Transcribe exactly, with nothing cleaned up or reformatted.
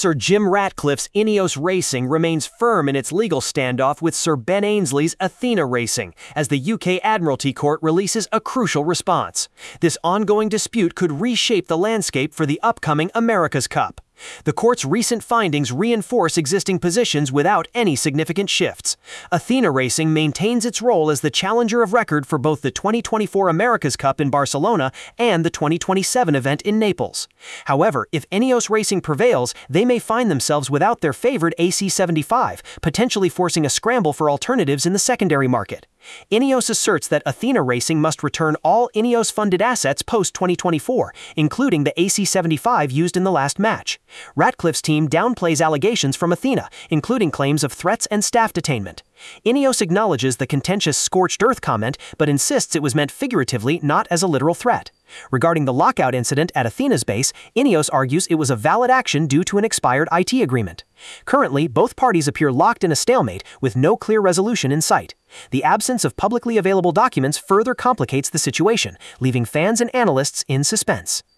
Sir Jim Ratcliffe's Ineos Racing remains firm in its legal standoff with Sir Ben Ainsley's Athena Racing, as the U K Admiralty Court releases a crucial response. This ongoing dispute could reshape the landscape for the upcoming America's Cup. The court's recent findings reinforce existing positions without any significant shifts. Athena Racing maintains its role as the challenger of record for both the twenty twenty-four America's Cup in Barcelona and the twenty twenty-seven event in Naples. However, if Ineos Racing prevails, they may find themselves without their favored A C seventy-five, potentially forcing a scramble for alternatives in the secondary market. Ineos asserts that Athena Racing must return all Ineos-funded assets post twenty twenty-four, including the A C seventy-five used in the last match. Ratcliffe's team downplays allegations from Athena, including claims of threats and staff detainment. Ineos acknowledges the contentious scorched earth comment, but insists it was meant figuratively, not as a literal threat. Regarding the lockout incident at Athena's base, Ineos argues it was a valid action due to an expired I T agreement. Currently, both parties appear locked in a stalemate with no clear resolution in sight. The absence of publicly available documents further complicates the situation, leaving fans and analysts in suspense.